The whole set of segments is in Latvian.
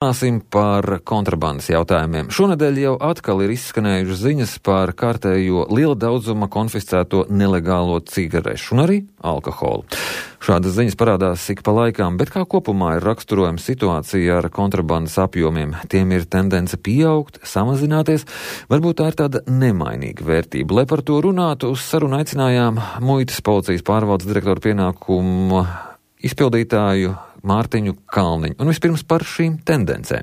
Runāsim par kontrabandas jautājumiem. Šonedēļ jau atkal ir izskanējušas ziņas par kārtējo liela daudzuma konfiscēto nelegālo cigarešu un arī alkoholu. Šādas ziņas parādās ik pa laikām, bet kā kopumā ir raksturojama situācija ar kontrabandas apjomiem? Tiem ir tendence pieaugt, samazināties, varbūt tā ir tāda nemainīga vērtība. Lai par to runātu, uz sarunu aicinājām muitas policijas pārvaldes direktoru pienākumu izpildītāju Mārtiņu Kalniņu. Un vispirms par šīm tendencēm.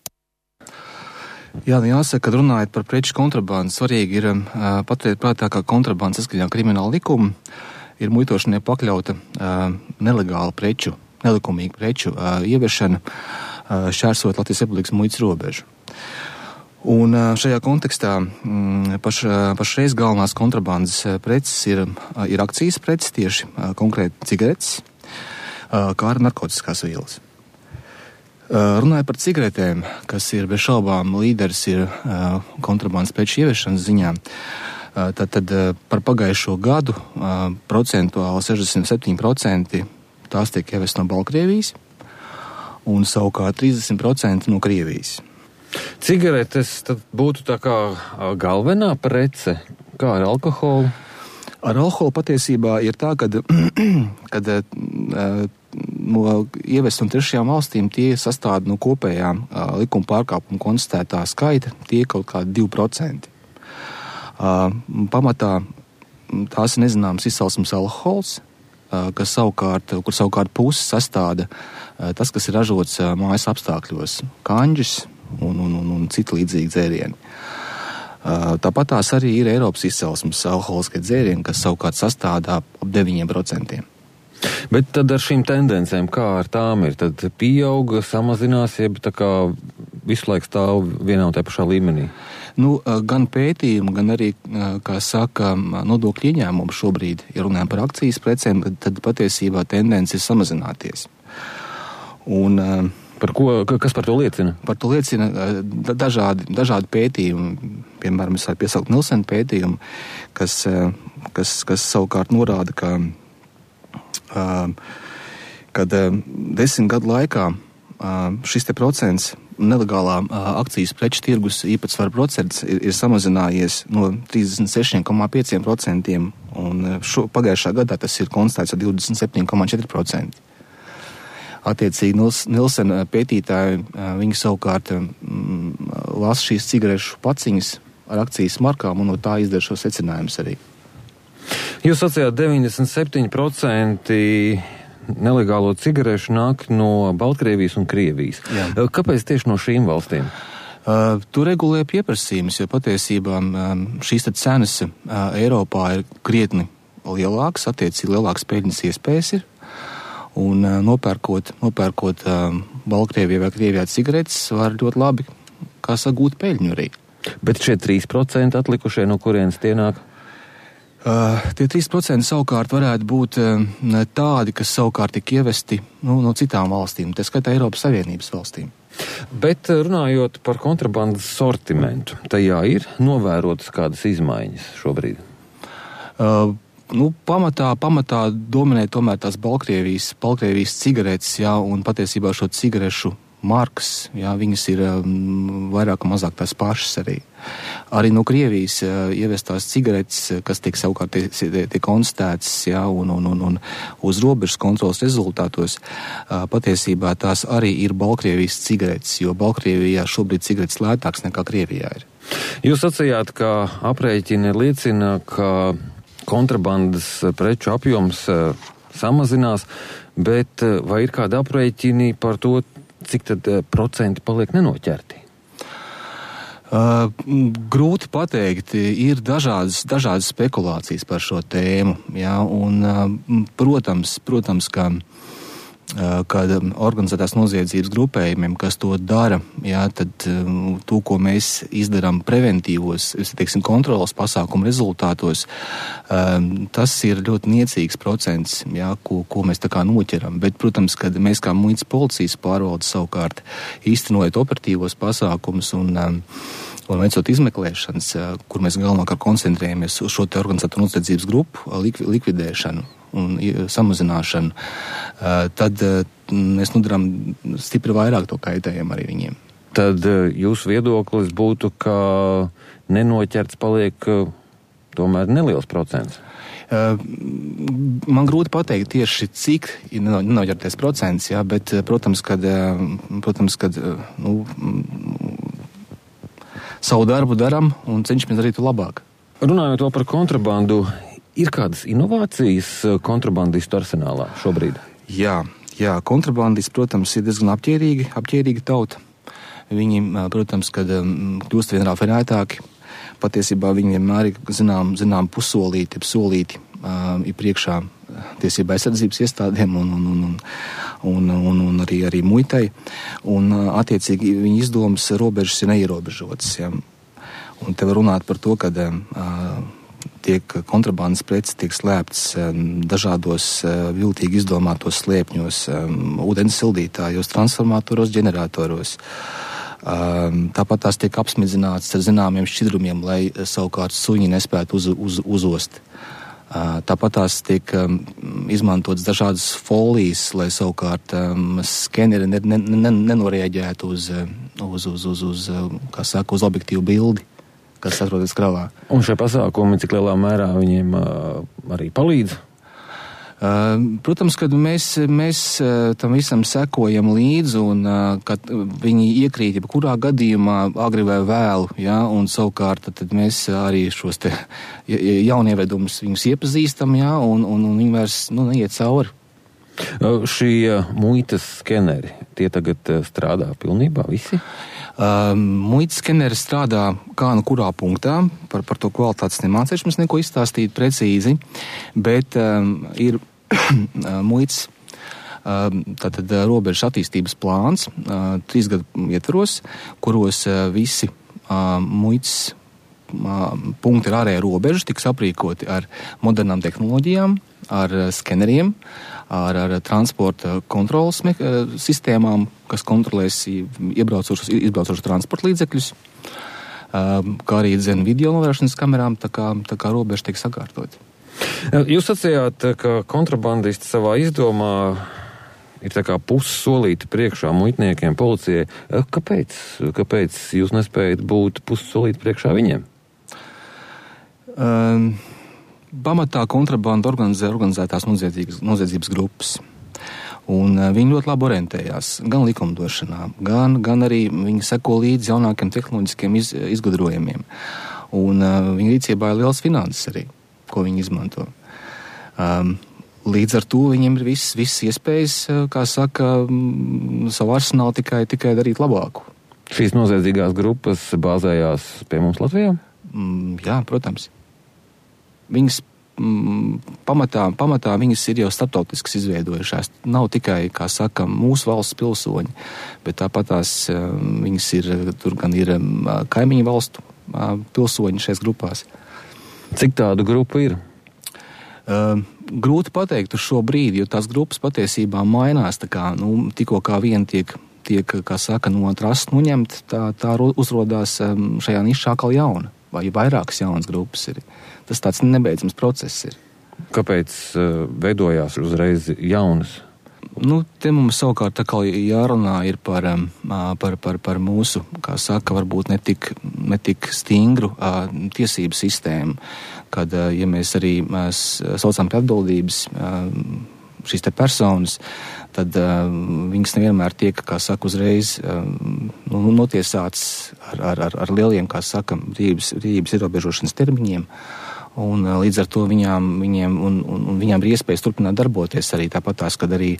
Jā, jāsaka, kad runājot par preču kontrabandu, svarīgi ir paturēt prātā, ka kontrabanda saskaņā krimināla likuma ir muitošanai pakļauta nelegāla preču, nelikumīga preču ieviešana, šķērsot Latvijas Republikas muitas robežu. Un šajā kontekstā pašreiz galvenās kontrabandas preces ir akcijas preces, tieši konkrēti cigaretes, kā arī narkotiskās vielas. Runājot par cigaretēm, kas ir bez šaubām līderis ir kontrabandas preču ieviešanas ziņā, tad par pagājušo gadu procentuāli 67% tās tiek ievest no Baltkrievijas un savukārt 30% no Krievijas. Cigaretes tad būtu tā kā galvenā prece, kā ar alkoholu? Ar alkoholu patiesībā ir tā, kad no ievest no trešajām valstīm tie sastāda no kopējām likuma pārkāpumu konstatētā skaita tie kaut kādi 2%. Pamatā tās ir nezināms izcelsmes alkohols, kur savukārt pusi sastāda tas, kas ir ražots mājas apstākļos, kanģis un citi līdzīgi dzērieni. Tāpat tās arī ir Eiropas izcelsmes alkoholiskie dzērieni, kas savukārt sastādā ap 9%. Bet tad ar šīm tendencēm, kā ar tām ir? Tad pieauga, samazinās, jeb tā kā visu laiku stāv vienā un tajā pašā līmenī? Gan pētījumi, gan arī, kā saka, nodokļu ieņēmumu šobrīd, ja runājam par akcijas precēm, tad patiesībā tendence ir samazināties. Un kas par to liecina? Par to liecina dažādi pētījumi. Piemēram, es varu piesaukt Nilsena pētījumu, kas savukārt norāda, kad 10 gadu laikā šis te procents nelegālā akcijas preču tirgus īpatsvaru procents ir samazinājies no 36,5% un pagājušā gadā tas ir konstatēts ar 27,4%. Attiecīgi Nilsena pētītāji, viņi savukārt lasa šīs cigarešu paciņas ar akcijas markām un no tā izdara šo secinājumus arī. Jūs sacījāt, 97% nelegālo cigarešu nāk no Baltkrievijas un Krievijas. Jā. Kāpēc tieši no šīm valstīm? Tur regulē pieprasījums, jo patiesībā šīs cenas Eiropā ir krietni lielākas, attiecīgi lielākas peļņas iespējas ir. Un nopērkot Baltkrievijā vai Krievijā cigaretes var ļoti labi, kā sagūt peļņu arī. Bet šie 3% atlikušie, no kurienes tie nāk? Tie 3% savukārt varētu būt tādi, kas savukārt tik ievesti no citām valstīm, tā skaitā Eiropas Savienības valstīm. Bet runājot par kontrabandas sortimentu, tajā ir novērotas kādas izmaiņas šobrīd? Pamatā dominē tomēr tās Baltkrievijas cigaretes, jā, un patiesībā šo cigarešu markas, jā, viņas ir vairāk un mazāk tās pašas arī. Arī no Krievijas ievestās cigaretes, kas tiek savukārt tiek konstatētas, jā, un uz robežas kontrolas rezultātos, patiesībā tās arī ir Baltkrievijas cigaretes, jo Baltkrievijā šobrīd cigaretes lētāks nekā Krievijā ir. Jūs sacījāt, ka aprēķini liecina, ka kontrabandas preču apjoms samazinās, bet vai ir kādi aprēķini par to, cik tad procenti paliek nenoķerti? Grūti pateikt, ir dažādas spekulācijas par šo tēmu, jā, un protams, kad organizētās noziedzības grupējumiem, kas to dara, jā, tad to, ko mēs izdarām preventīvos, kontrolas pasākumu rezultātos, tas ir ļoti niecīgs procents, jā, ko mēs tā kā noķeram. Bet, protams, kad mēs kā muitas policijas pārvalde savukārt īstenojot operatīvos pasākumus un veicot izmeklēšanas, kur mēs galvenokārt koncentrējamies uz šo te organizēto noziedzības grupu likvidēšanu un samazināšanu, tad mēs nodarām stipri vairāk to kaitējumu arī viņiem. Tad jūsu viedoklis būtu, ka nenoķerts paliek tomēr neliels procents? Man grūti pateikt tieši cik ir nenoķerties procents, jā, bet, protams, kad savu darbu daram un cenšamies darīt to labāk. Runājot vēl par kontrabandu, ir kādas inovācijas kontrabandistu arsenālā šobrīd? Jā, kontrabandisti, protams, ir diezgan apķērīgi tauta. Viņi, protams, kad kļūst vien rafinētāki, patiesībā viņi vienmēr ir zinām pusolīti, ir priekšā tiesība aizsardzības iestādēm un arī muitai. Un attiecīgi viņa izdomas robežas ir neierobežotas. Ja. Un te var runāt par to, ka tiek kontrabandas preces tiek slēptas dažādos viltīgi izdomātos slēpņos, ūdens sildītājos, transformatoros, ģeneratoros. Tāpat tās tiek apsmidzinātas ar zināmiem šķidrumiem, lai savukārt suņi nespētu uzost. Tāpat tās tiek izmantotas dažādas folijas, lai savukārt skeneri nenorēģētu uz objektīvu bildi, kas atrodas kravā. Un šie pasākumi, cik lielā mērā viņiem arī palīdz? Protams, kad mēs tam visam sekojam līdzi un kad viņi iekrīt jebkurā gadījumā agri vai vēlu, ja, un savukārt tad mēs arī šos te jaunievedumus viņus iepazīstam, ja, un viņi vairs neiet cauri. Šie muitas skeneri, tie tagad strādā pilnībā visi? Muitas skeneri strādā kā nu kurā punktā, par to kvalitātes nemācīšu mums neko izstāstīt precīzi, bet ir muitas tātad robežas attīstības plāns 3 gadu ietvaros, kuros visi muitas punkti ar ārēju robežu tiks aprīkoti ar modernām tehnoloģijām, ar skeneriem, ar transporta kontrolas sistēmām, kas kontrolēs izbraucošus transporta līdzekļus, kā arī video novērošanas kamerām, tā kā robeža tiek sakārtot. Jūs sacījāt, ka kontrabandisti savā izdomā ir tā kā pussolīti priekšā muitniekiem, policijai. Kāpēc jūs nespējat būt pussolīti priekšā viņiem? Pamatā kontrabandu organizētās noziedzības grupas. Un viņi ļoti labi orientējās gan likumdošanā, gan arī viņi seko līdzi jaunākiem tehnoloģiskiem izgudrojumiem. Un viņa rīcībā ir liels finanses arī, ko viņi izmanto. Līdz ar to viņiem ir viss iespējas, kā saka, savu arsenālu tikai darīt labāku. Šīs noziedzīgās grupas bāzējās pie mums Latvijā? Jā, protams. Viņas pamatā viņas ir jau starptautiskas izveidojušās. Nav tikai, kā saka, mūsu valsts pilsoņi, bet tāpat tās viņas ir, tur gan ir kaimiņu valstu pilsoņi šajās grupās. Cik tādu grupu ir? Grūti pateikt uz šo brīdi, jo tās grupas patiesībā mainās, tā kā, tikko kā viena tiek, kā saka, no trasta noņemt, tā uzrodās šajā nišā kā jauna, vai vairākas jaunas grupas ir. Tas tāds nebeidzams process ir. Kāpēc veidojās uzreiz jaunas? Te mums savukārt tā kā jārunā ir par mūsu, kā saka, varbūt netik stingru tiesību sistēmu, kad, ja mēs arī saucam pie atbildības šīs te personas, tad viņas nevienmēr tiek, kā saka, uzreiz notiesāts ar lieliem, kā saka, rīcības ierobežošanas termiņiem. Un līdz ar to viņām ir iespējas turpināt darboties arī tāpat tās, kad arī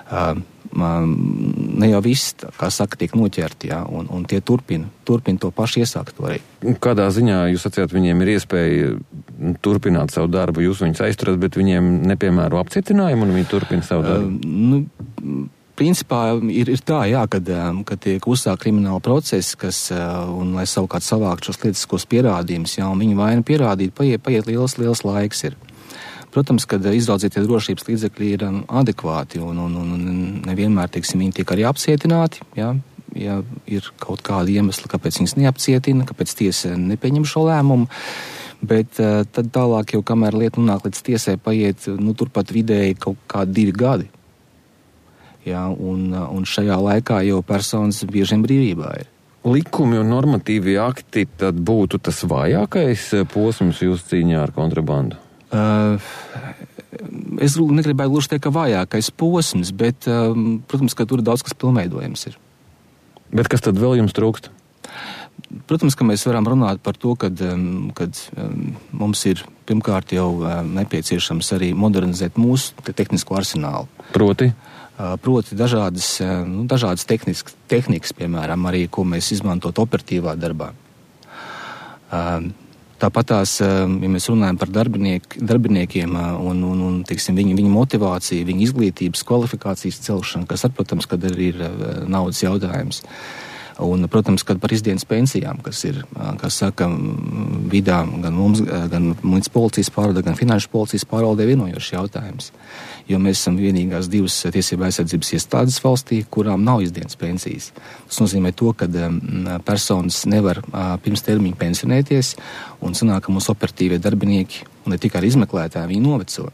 ne jau viss, kā saka, tiek noķerti, jā, un tie turpina to pašu iesākto arī. Kādā ziņā jūs sacījāt, viņiem ir iespēja turpināt savu darbu, jūs viņus aizturat, bet viņiem nepiemēro apcietinājumu un viņi turpina savu darbu? Principā ir tā, jā, kad tiek uzsākt krimināla procesi, un lai savukārt savākt šos lietiskos pierādījumus, jā, un viņi vainu pierādīt, paiet liels laiks ir. Protams, kad izraudzītie drošības līdzekļi ir adekvāti, un nevienmēr, teiksim, viņi tiek arī apcietināti, jā, ja ir kaut kāda iemesla, kāpēc viņas neapcietina, kāpēc tiesa nepieņem šo lēmumu, Bet tad tālāk jau, kamēr lieta nonāk līdz tiesai, paiet, turpat vidēji kaut kādi 2 gadi. Jā, un šajā laikā jau personas bieži vien brīvībā ir. Likumi un normatīvi akti tad būtu tas vājākais posms jūsu cīņā ar kontrabandu? Es negribētu gluži teikt, ka vājākais posms, bet, protams, ka tur daudz kas pilnveidojams ir. Bet kas tad vēl jums trūkst? Protams, ka mēs varam runāt par to, kad mums ir pirmkārt jau nepieciešams arī modernizēt mūsu tehnisko arsenālu. Proti dažādas tehnikas, piemēram, arī, ko mēs izmantot operatīvā darbā. Tāpat ja mēs runājam par darbiniekiem un teiksim, viņu motivāciju, viņu izglītības, kvalifikācijas celšanu, kas, protams, kad arī ir naudas jautājums. Un, protams, kad par izdienas pensijām, kas ir, kā saka, vidā gan mums, gan muitas policijas pārvalde, gan finanšu policijas pārvalde vienojošs jautājums. Jo mēs esam vienīgās 2 tiesību aizsardzības iestādes valstī, kurām nav izdienas pensijas. Tas nozīmē to, ka personas nevar pirms termiņa pensionēties, un sanāk, ka mūsu operatīvie darbinieki, un ne tikai izmeklētāji, viņi noveco.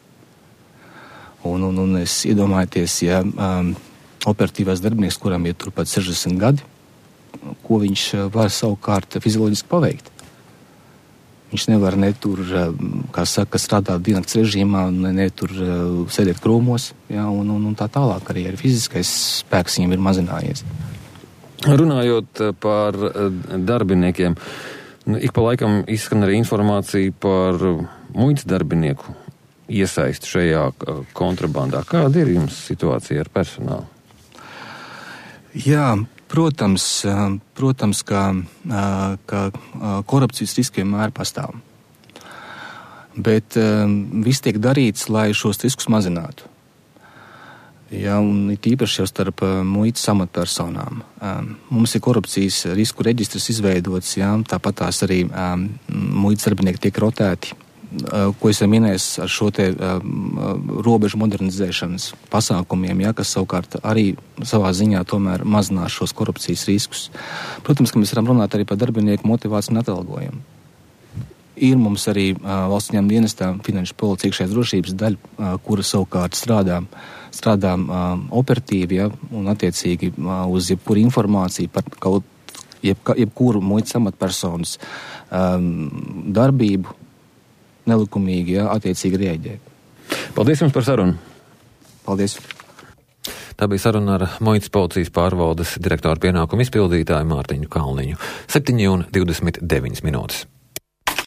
Un es iedomājieties, ja operatīvais darbinieks, kuram ir turpat 60 gadi, ko viņš var savukārt fizioloģiski paveikt. Viņš nevar ne tur, kā saka, strādāt diennakts režīmā, ne tur sēdēt krūmos, ja, un tā tālāk arī fiziskais spēks viņam ir mazinājies. Runājot par darbiniekiem, ik pa laikam izskan arī informācija par muitas darbinieku iesaisti šajā kontrabandā. Kāda ir jums situācija ar personālu? Jā, Protams, ka korupcijas riski vienmēr pastāv. Bet viss tiek darīts, lai šos riskus mazinātu. Ja, un it īpaši jau starp muitas amatpersonām. Mums ir korupcijas risku reģistrs izveidots, ja, tāpat tās arī muitas darbinieki tiek rotēti. Ko es jau minēju ar šo te robežu modernizēšanas pasākumiem, ja, kas savukārt arī savā ziņā tomēr mazinās šos korupcijas riskus. Protams, ka mēs varam runāt arī par darbinieku motivāciju un atalgojumu. Ir mums arī valsts ieņēmuma dienestā finanšu policija iekšējās drošības daļa, kura savukārt strādā operatīvi, ja, un attiecīgi uz jebkuru informāciju par jebkuru muitas amatpersonas darbību nelikumīgi, ja, attiecīgi rēģē. Paldies jums par sarunu. Paldies. Tā bija saruna ar muitas policijas pārvaldes direktoru pienākumu izpildītāju Mārtiņu Kalniņu. 7:29.